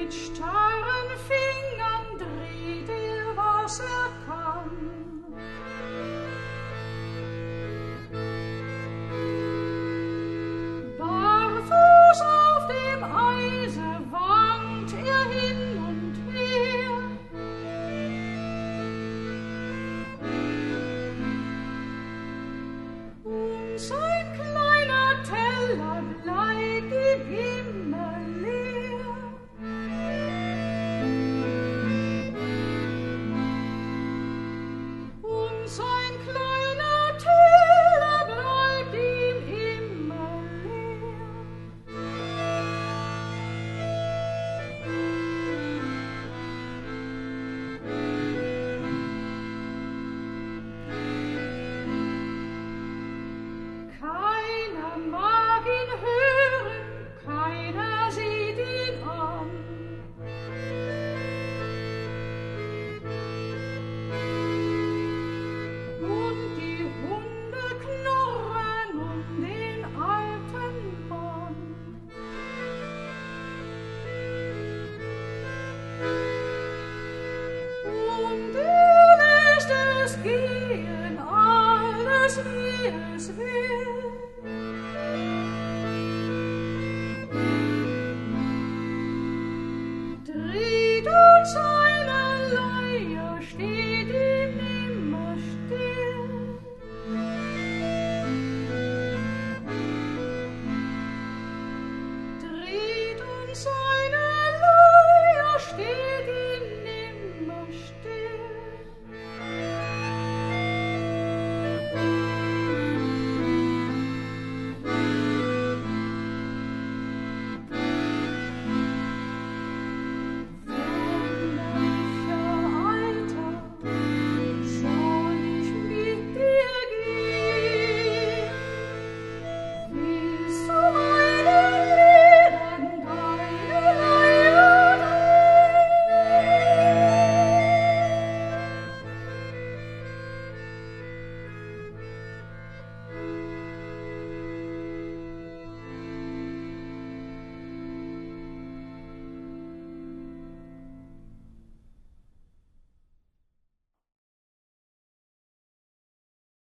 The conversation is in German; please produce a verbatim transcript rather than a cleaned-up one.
mit starren Fingern dreht er, was er kann. Barfuß auf dem Eise wankt er hin und her. Und sein kleiner Teller bleibt ihm immer leer. Und sein kleiner Teller bleibt ihm immer leer. Keiner mag ihn hören, keiner sieht ihn an. Und die Hunde knurren um den alten Mann. Und er lässt es gehen, alles wie es will.